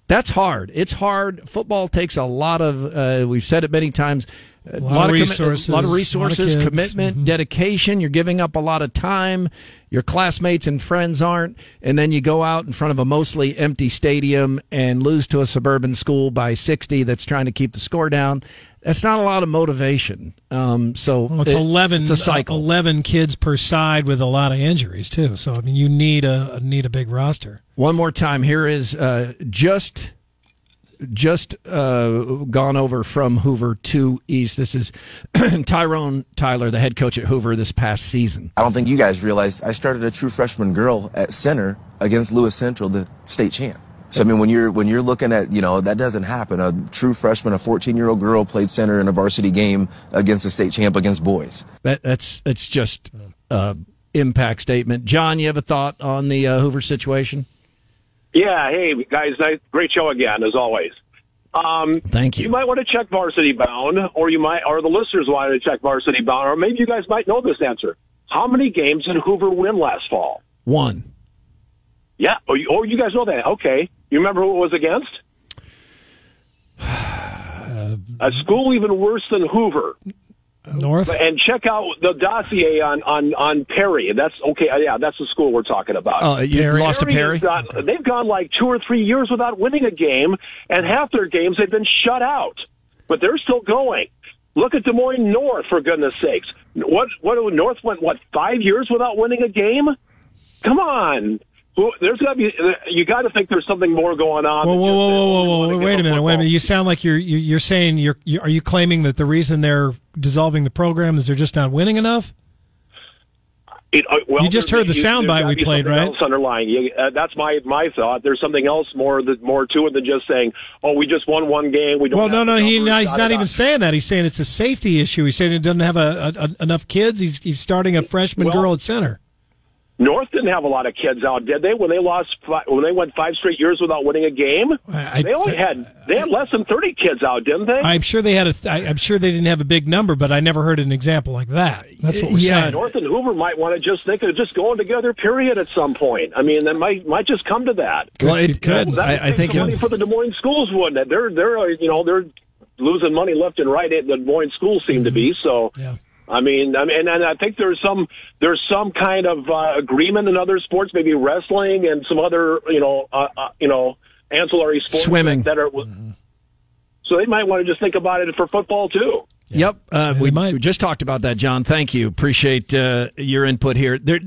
S1: That's hard. It's hard. Football takes a lot of, uh, we've said it many times, a
S10: lot, lot of
S1: commi-
S10: resources,
S1: a lot of resources,
S10: lot of
S1: commitment,
S10: mm-hmm.
S1: dedication. You're giving up a lot of time. Your classmates and friends aren't. And then you go out in front of a mostly empty stadium and lose to a suburban school by sixty that's trying to keep the score down. That's not a lot of motivation. Um, so
S10: well, it's
S1: it,
S10: eleven.
S1: It's a cycle.
S10: Uh, eleven kids per side with a lot of injuries too. So I mean, you need a need a big roster.
S1: One more time. Here is uh, just just uh, gone over from Hoover to East. This is Tyrone Tyler, the head coach at Hoover this past season.
S22: I don't think you guys realize I started a true freshman girl at center against Lewis Central, the state champ. So I mean, when you're when you're looking at, you know, that doesn't happen. A true freshman, a fourteen-year-old girl played center in a varsity game against the state champ against boys.
S1: That, that's that's just uh, impact statement. John, you have a thought on the uh, Hoover situation?
S3: Yeah, hey, guys, nice, great show again, as always. Um,
S1: Thank you.
S3: You might want to check Varsity Bound, or you might, or the listeners want to check Varsity Bound, or maybe you guys might know this answer. How many games did Hoover win last fall?
S1: One.
S3: Yeah, oh, you, oh, you guys know that. Okay. You remember who it was against?
S10: Uh,
S3: A school even worse than Hoover.
S10: North.
S3: And check out the dossier on, on, on Perry. That's okay. Yeah, that's the school we're talking about.
S1: Oh, you
S3: Perry.
S1: lost to Perry?
S3: has Got, okay. They've gone like two or three years without winning a game, and half their games they've been shut out. But they're still going. Look at Des Moines North, for goodness sakes. What? What? North went what? Five years without winning a game? Come on. Well, there's got to be. You got to think there's something more going on.
S10: Whoa, whoa, whoa, whoa, whoa, whoa! Wait a minute, wait a minute. You sound like you're you're saying you're, you're. Are you claiming that the reason they're dissolving the program is they're just not winning enough?
S3: It, uh, well,
S10: you just heard the soundbite we played, right?
S3: Else underlying. You, uh, that's my my thought. There's something else more that more to it than just saying, "Oh, we just won one game." We don't.
S10: Well, no, no, he, no, he's
S3: da,
S10: not
S3: da,
S10: even
S3: da.
S10: saying that. He's saying it's a safety issue. He's saying it doesn't have a, a, a, enough kids. He's he's starting a freshman
S3: Well,
S10: girl at center.
S3: North didn't have a lot of kids out, did they? When they lost, fi- when they went five straight years without winning a game,
S10: I,
S3: they only had they had less than thirty kids out, didn't they?
S10: I'm sure they had a. I, I'm sure they didn't have a big number, but I never heard an example like that. That's what we're
S3: yeah,
S10: saying.
S3: North and Hoover might want to just think of just going together. Period. At some point, I mean, that might might just come to that.
S1: Well, it could.
S3: That
S1: I, I think
S3: money for the Des Moines schools, wouldn't it? They're they're uh, you know they're losing money left and right. The Des Moines schools seem to be so.
S10: Yeah.
S3: I mean, I mean, and I think there's some there's some kind of uh, agreement in other sports, maybe wrestling and some other you know uh, uh, you know ancillary sports
S1: Swimming.
S3: that are. So they might want to just think about it for football too.
S1: Yep, uh, we, we just talked about that, John. Thank you. Appreciate uh, your input here. There,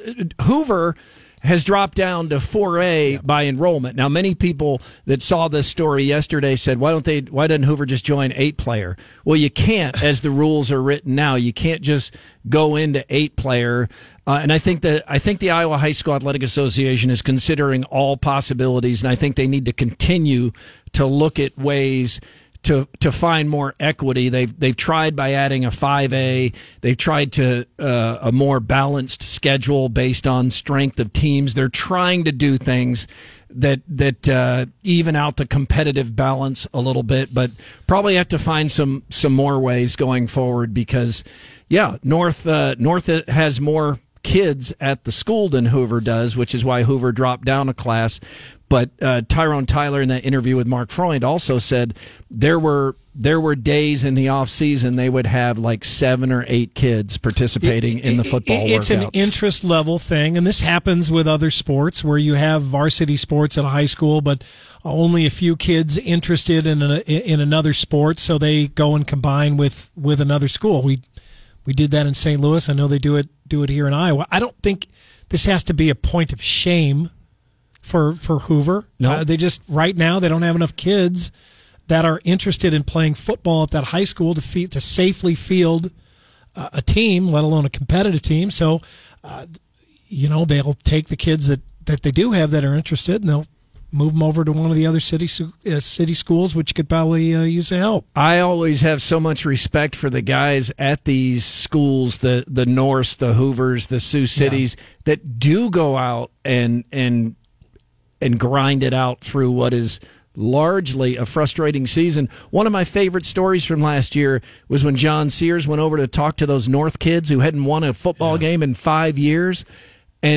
S1: Hoover has dropped down to four A yeah. by enrollment. Now, many people that saw this story yesterday said, "Why don't they? Why doesn't Hoover just join eight player?" Well, you can't, as the rules are written now. You can't just go into eight player. Uh, and I think that I think the Iowa High School Athletic Association is considering all possibilities, and I think they need to continue to look at ways to to find more equity. They've they've tried by adding a five A. They've tried to uh, a more balanced schedule based on strength of teams. They're trying to do things that that uh, even out the competitive balance a little bit, but probably have to find some some more ways going forward because, yeah, North uh, North has more kids at the school than Hoover does, which is why Hoover dropped down a class. But uh, Tyrone Tyler in that interview with Mark Freund also said there were there were days in the off season they would have like seven or eight kids participating it, in the football
S10: it, it's
S1: workouts.
S10: An interest level thing, and this happens with other sports where you have varsity sports at a high school, but only a few kids interested in a, in another sport, so they go and combine with, with another school. We we did that in Saint Louis. I know they do it do it here in Iowa. I don't think this has to be a point of shame for for Hoover.
S1: No,
S10: uh, they just right now they don't have enough kids that are interested in playing football at that high school to fe- to safely field uh, a team, let alone a competitive team. So, uh, you know, they'll take the kids that, that they do have that are interested, and they'll move them over to one of the other city uh, city schools, which could probably uh, use the help.
S1: I always have so much respect for the guys at these schools, the the Norse, the Hoovers, the Sioux Cities, yeah. that do go out and and and grind it out through what is largely a frustrating season. One of my favorite stories from last year was when John Sears went over to talk to those North kids who hadn't won a football yeah. game in five years, and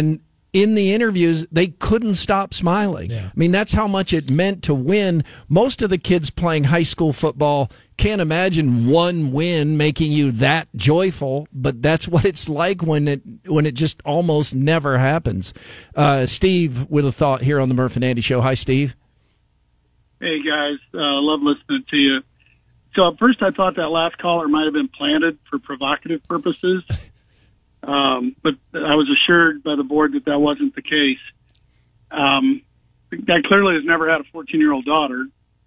S1: in the interviews, they couldn't stop smiling.
S10: Yeah.
S1: I mean, that's how much it meant to win. Most of the kids playing high school football can't imagine one win making you that joyful, but that's what it's like when it when it just almost never happens. Uh, Steve with a thought here on the Murph and Andy Show. Hi, Steve.
S6: Hey, guys. Uh, love listening to you. So at first I thought that last caller might have been planted for provocative purposes, um, but I was assured by the board that that wasn't the case. Um, that clearly has never had a fourteen-year-old daughter.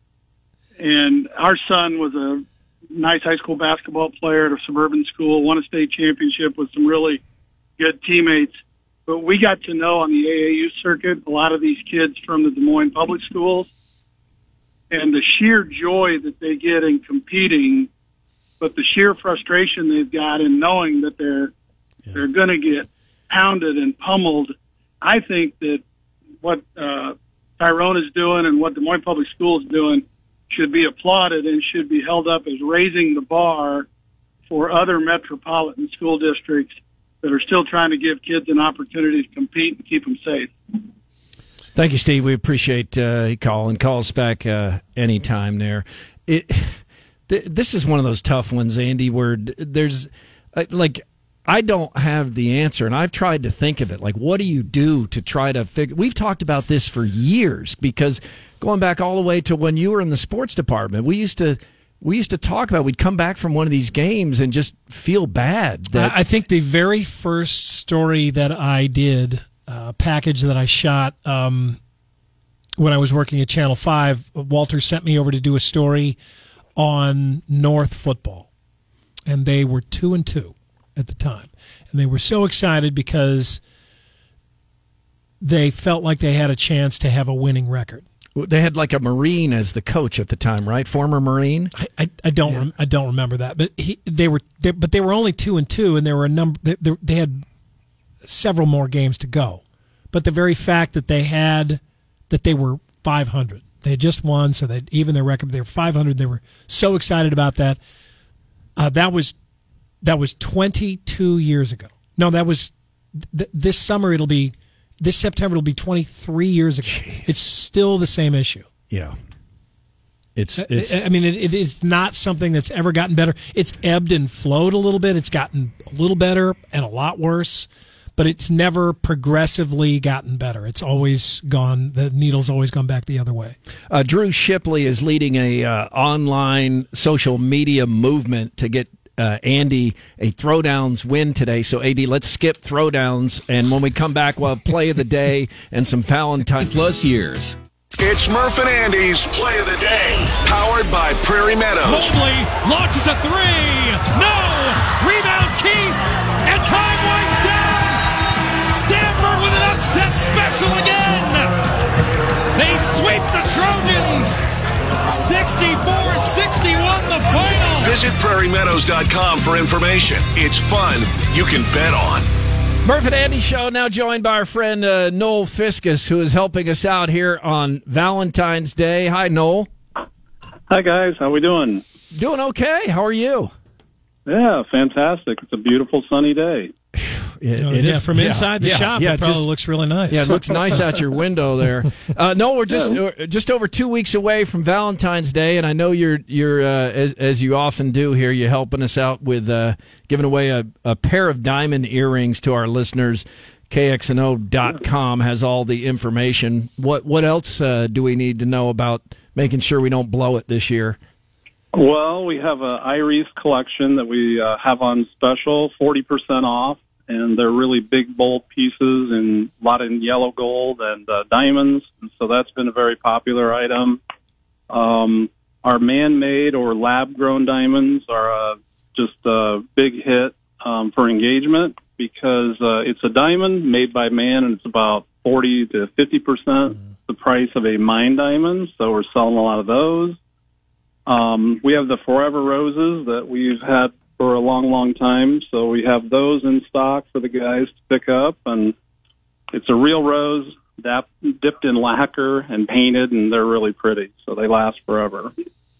S6: And our son was a nice high school basketball player at a suburban school, won a state championship with some really good teammates. But we got to know on the A A U circuit a lot of these kids from the Des Moines public schools, and the sheer joy that they get in competing, but the sheer frustration they've got in knowing that they're yeah. they're going to get pounded and pummeled. I think that what uh, Tyrone is doing and what Des Moines Public Schools is doing should be applauded and should be held up as raising the bar for other metropolitan school districts that are still trying to give kids an opportunity to compete and keep them safe.
S1: Thank you, Steve. We appreciate uh, you calling. Call us back uh, anytime there. It, th- this is one of those tough ones, Andy, where d- there's, uh, like, I don't have the answer, and I've tried to think of it. Like, what do you do to try to figure... We've talked about this for years, because going back all the way to when you were in the sports department, we used to... We used to talk about, we'd come back from one of these games and just feel bad. That-
S10: I think the very first story that I did, uh, package that I shot um, when I was working at Channel five, Walter sent me over to do a story on North football. And they were two and two at the time. And they were so excited because they felt like they had a chance to have a winning record.
S1: They had like a Marine as the coach at the time, right? Former Marine.
S10: I, I, I don't yeah. I don't remember that, but he, they were they, but they were only two and two, and there were a number. They, they had several more games to go. But the very fact that they had that they were five hundred, they had just won, so that even their record, they were five hundred. They were so excited about that. Uh, that was that was twenty-two years ago. No, that was th- this summer. It'll be. This September will be twenty-three years ago. Jeez. It's still the same issue.
S1: Yeah. It's, it's
S10: I mean, it, it is not something that's ever gotten better. It's ebbed and flowed a little bit. It's gotten a little better and a lot worse, but it's never progressively gotten better. It's always gone, the needle's always gone back the other way.
S1: Uh, Drew Shipley is leading a uh, online social media movement to get Uh, Andy a throwdowns win today. So, A D, let's skip throwdowns, and when we come back, we'll have play of the day and some Valentine
S4: plus years.
S2: It's Murph and Andy's Play of the Day, powered by Prairie Meadows.
S8: Mobley launches a three. No! Rebound Keith, and time winds down. Stanford with an upset special again. They sweep the Trojans. sixty-four sixty-one the final.
S2: Visit prairie meadows dot com for information. It's fun you can bet on.
S1: Murph and Andy Show, now joined by our friend uh, Noel Fiskus, who is helping us out here on Valentine's Day. Hi, Noel.
S23: Hi, guys. How we doing?
S1: Doing okay. How are you?
S23: Yeah, fantastic. It's a beautiful sunny day.
S1: It,
S10: you know,
S1: it
S10: yeah,
S1: is,
S10: from
S1: yeah,
S10: inside the
S1: yeah,
S10: shop,
S1: yeah,
S10: it probably
S1: just,
S10: looks really nice.
S1: Yeah, it looks nice out your window there. Uh, no, we're just uh, just over two weeks away from Valentine's Day, and I know you're you're uh, as, as you often do here. You're helping us out with uh, giving away a, a pair of diamond earrings to our listeners. K X N O dot com has all the information. What what else uh, do we need to know about making sure we don't blow it this year?
S23: Well, we have an Iris collection that we uh, have on special, forty percent off. And they're really big, bold pieces and a lot in yellow gold and uh, diamonds. And so that's been a very popular item. Um, our man-made or lab-grown diamonds are uh, just a big hit um, for engagement because uh, it's a diamond made by man, and it's about forty to fifty percent the price of a mine diamond. So we're selling a lot of those. Um, we have the Forever Roses that we've had for a long, long time. So we have those in stock for the guys to pick up. And it's a real rose dap- dipped in lacquer and painted, and they're really pretty. So they last forever.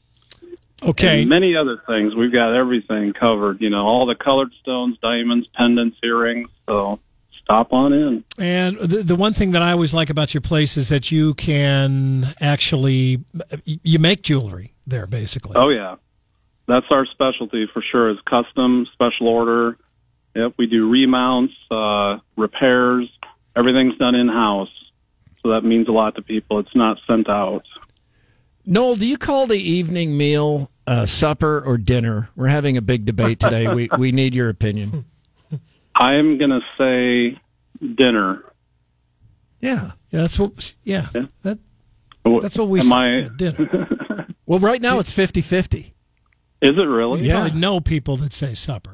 S10: Okay.
S23: And many other things. We've got everything covered, you know, all the colored stones, diamonds, pendants, earrings. So stop on in.
S10: And the the one thing that I always like about your place is that you can actually you make jewelry there, basically.
S23: Oh yeah, that's our specialty for sure. Is custom, special order. Yep, we do remounts, uh, repairs. Everything's done in house, so that means a lot to people. It's not sent out.
S1: Noel, do you call the evening meal uh, supper or dinner? We're having a big debate today. we we need your opinion.
S23: I'm gonna say dinner.
S10: Yeah, yeah, that's what. Yeah,
S23: yeah.
S10: that that's what we
S23: Am
S10: say.
S23: I-
S10: yeah, dinner.
S1: Well, right now it's fifty-fifty.
S23: Is it really?
S10: You probably know people that say supper.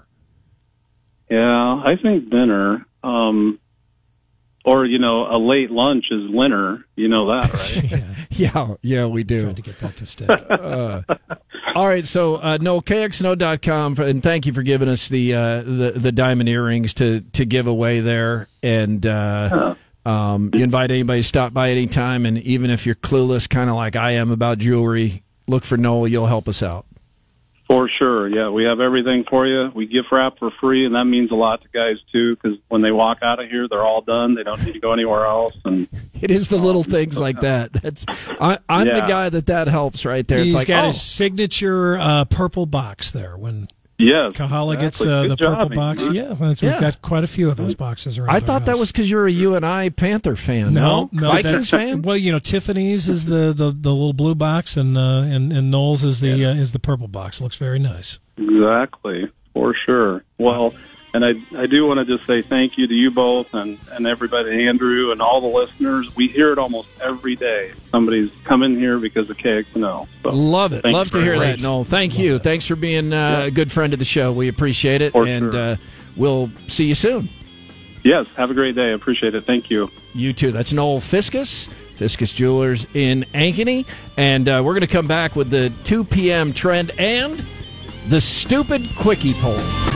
S23: Yeah, I think dinner. Um, or, you know, a late lunch is dinner. You know that, right?
S1: Yeah, yeah, we do.
S10: Tried to get that to stick.
S1: uh, all right, so uh, Noel, K X N O dot com, for, and thank you for giving us the uh, the, the diamond earrings to, to give away there. And uh, um, you invite anybody to stop by anytime, and even if you're clueless, kind of like I am about jewelry, look for Noel. You'll help us out.
S23: For sure, yeah. We have everything for you. We gift wrap for free, and that means a lot to guys, too, because when they walk out of here, they're all done. They don't need to go anywhere else. And
S1: It is the little things like that. That's I, I'm
S23: Yeah.
S1: the guy that that helps right there.
S10: He's
S1: It's like,
S10: got
S1: oh,
S10: his signature uh, purple box there. When
S23: yes,
S10: Kahala gets
S23: exactly.
S10: uh,
S23: Good
S10: the
S23: job,
S10: purple box,
S23: Andrew.
S10: yeah, well, that's-
S1: Yeah.
S10: we've got quite a few of those boxes around.
S1: I
S10: our
S1: thought that
S10: house.
S1: was because you're a U N I Panther fan.
S10: No, no,
S1: Vikings
S10: that's,
S1: fan.
S10: Well, you know, Tiffany's is the, the, the little blue box, and uh, and and Knowles is the uh, is the purple box. Looks very nice.
S23: Exactly, for sure. Well, and I I do want to just say thank you to you both and, and everybody, Andrew, and all the listeners. We hear it almost every day. Somebody's coming here because of K X N O. So,
S1: Love it.
S23: thank
S1: Love
S23: you
S1: to
S23: very
S1: hear
S23: much.
S1: that, Noel. Thank you. Thanks for being uh, a good friend of the show. We appreciate it.
S23: For
S1: and
S23: sure.
S1: uh, we'll see you soon.
S23: Yes, have a great day. I appreciate it. Thank you.
S1: You too. That's Noel Fiskus, Fiskus Jewelers in Ankeny. And uh, we're going to come back with the two p.m. trend and the stupid quickie poll.